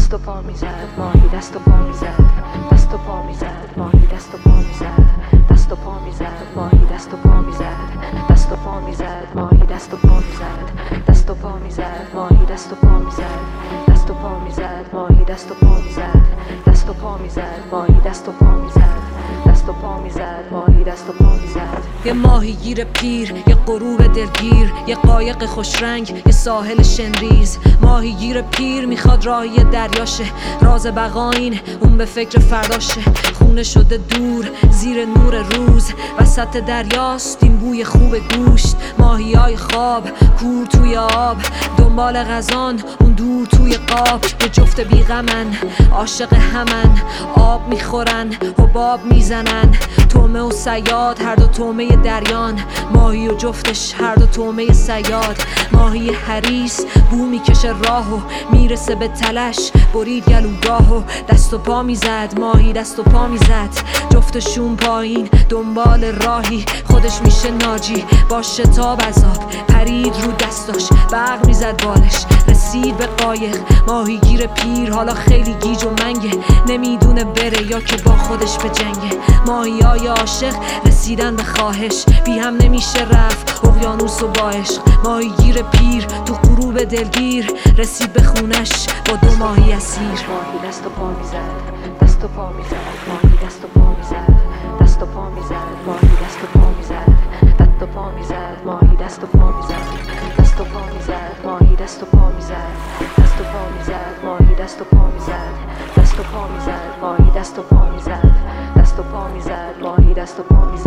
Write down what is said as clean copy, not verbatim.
دست و پا میزد، ماهی دست و پا میزد، دست و پا میزد، ماهی دست و پا میزد، دست و پا میزد، ماهی دست و پا میزد، دست و پا میزد، ماهی دست و پا میزد، دست و پا میزد، ماهی دست و پا میزد، دست و پا میزد، ماهی دست و پا میزد، دست و پا میزد، ماهی دست و پا میزد، دست و پا میزد، ماهی دست و پا میزد. یه ماهیگیر پیر، یه غروب دلگیر، یه قایق خوشرنگ، یه ساحل شنریز. ماهیگیر پیر میخواد راهی دریاشه، راز بقا اینه اون به فکر فرداشه. خونه شده دور زیر نور روز، وسط دریاست این بوی خوب گوشت. ماهیای خواب کور توی آب، دنبال غذان اون دور توی قاب. یه جفت بیغمن عاشق همن، آب میخورن حباب میزنن. تومه و صیاد هر دو تومه دریان، ماهی و جفتش هر دو تومه صیاد. ماهی حریص بو میکشه راهو میرسه به تلش، برید گلوگاهو دست و پا میزد، ماهی دست و پا میزد. جفتشون پایین دنبال راهی، خودش میشه ناجی با شتاب از آب. پرید رو دستاش برق میزد بالش، رسید به قایق. ماهیگیر پیر حالا خیلی گیج و منگه، نمیدونه بره یا که با خودش به جنگه. ماهیای عاشق رسیدن به خواهش، بی هم نمیشه رفت اقیانوس و با عشق. ماهیگیر پیر تو غروب دلگیر، رسید به خونش با دو ماهی اسیر. ماهی دست و پا میزد، دست و پا میزد، ماهی دست و پا میزد، دست و پا میزد، ماهی دست و پا میزد، دست و پا میزد، ماهی دست و پا میزد، دست و پا میزد، ماهی دست و پا میزد، دست و پا میزد، ماهی دست و پا میزد، دست و پا میزد، ماهی دست و پا میزد، دست و پا میزد، ماهی دست و پا میزد.